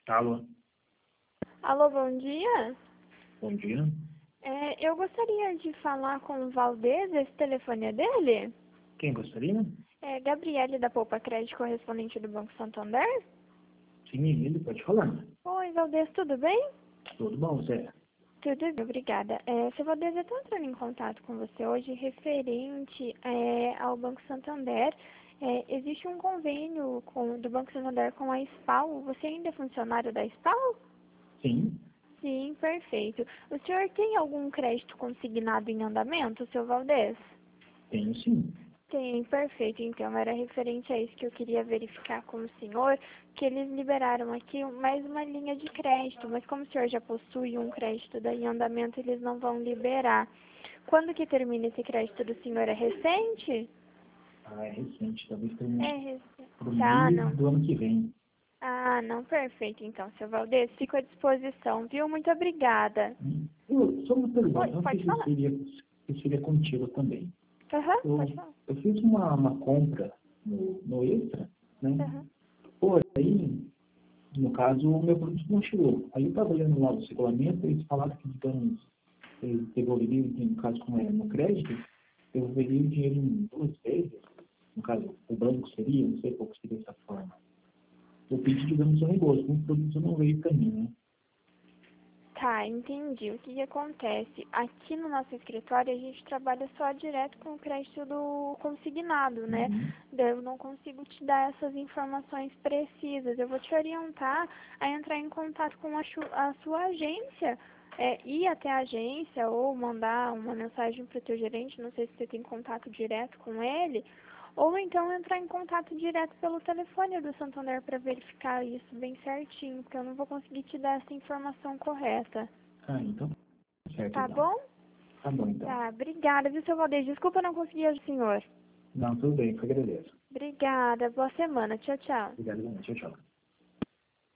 Alô, Alô, bom dia. bom dia. Eu gostaria de falar com o Valdez, esse telefone é dele? Quem gostaria? É Gabriele da Poupa Crédito, correspondente do Banco Santander? Sim, ele pode falar. Oi, Valdez, tudo bem? Tudo bom, Zé? Tudo bem, obrigada. Seu Valdez, eu estou entrando em contato com você hoje referente ao Banco Santander. Existe um convênio do Banco Santander com a SPAL. Você ainda é funcionário da SPAL? Sim, Sim, perfeito. O senhor tem algum crédito consignado em andamento, seu Valdez? tenho sim. Tem, perfeito. Então, era referente a isso que eu queria verificar com o senhor, que eles liberaram aqui mais uma linha de crédito, mas como o senhor já possui um crédito daí em andamento, eles não vão liberar. Quando que termina esse crédito do senhor? É recente? Ah, é recente, talvez É tenha recente. pro Tá, meio não. do ano que vem. Ah, não, perfeito. Então, seu Valdez, fico à disposição, viu? Muito obrigada. Só uma Oi, pergunta, não sei pode falar. se seria contigo também. Aham, pode Eu, falar. eu fiz uma compra no Extra, né? Aham. Porém, no caso, o meu produto não chegou. Aí eu estava olhando lá o regulamento, eles falaram que, digamos, eles devolveriam, no caso, como é no crédito, devolveriam o dinheiro em 2 vezes. No caso, o banco seria, não sei qual que seria essa forma. Eu pedi, digamos, um reembolso, mas o produto não veio para mim, né? Tá, entendi. O que que acontece? Aqui no nosso escritório a gente trabalha só direto com o crédito do consignado, né? Uhum. Daí eu não consigo te dar essas informações precisas. Eu vou te orientar a entrar em contato com a sua agência, ir até a agência ou mandar uma mensagem para o teu gerente, não sei se você tem contato direto com ele, ou então entrar em contato direto pelo telefone do Santander para verificar isso bem certinho, porque eu não vou conseguir te dar essa informação correta. Ah, então, certo, Tá então. bom? Tá bom, então. Tá, obrigada, viu, seu Valdez? Desculpa não conseguir ajudar o senhor. Não, tudo bem, eu agradeço. Obrigada, boa semana. Tchau, tchau. Obrigado, tchau, tchau.